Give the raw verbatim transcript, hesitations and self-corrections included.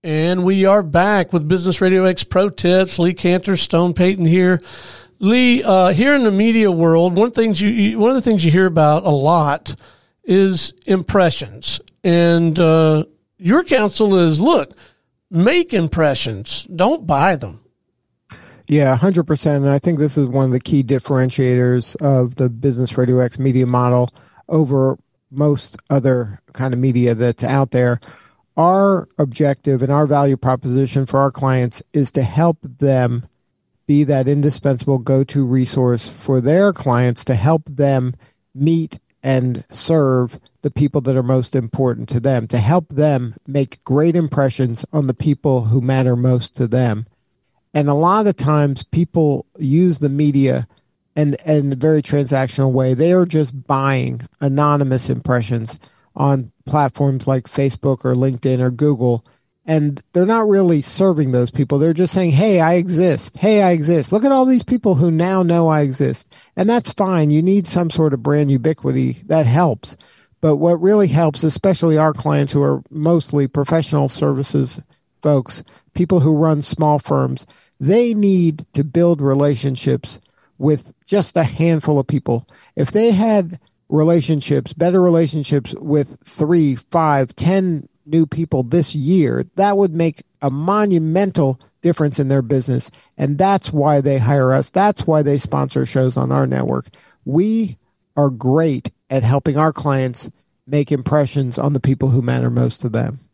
And we are back with Business Radio X Pro Tips. Lee Kantor, Stone Payton here. Lee, uh, here in the media world, one of the things you, you one of the things you hear about a lot is impressions. And uh, your counsel is, look, make impressions. Don't buy them. Yeah, one hundred percent. And I think this is one of the key differentiators of the Business Radio X media model over most other kind of media that's out there. Our objective and our value proposition for our clients is to help them be that indispensable go-to resource for their clients to help them meet and serve the people that are most important to them, to help them make great impressions on the people who matter most to them. And a lot of times people use the media in, in a very transactional way. They are just buying anonymous impressions on platforms like Facebook or LinkedIn or Google, and they're not really serving those people. They're just saying, hey, I exist. Hey, I exist. Look at all these people who now know I exist. And that's fine. You need some sort of brand ubiquity. That helps. But what really helps, especially our clients who are mostly professional services folks, people who run small firms, they need to build relationships with just a handful of people. If they had relationships, better relationships with three, five, ten new people this year, that would make a monumental difference in their business. And that's why they hire us. That's why they sponsor shows on our network. We are great at helping our clients make impressions on the people who matter most to them.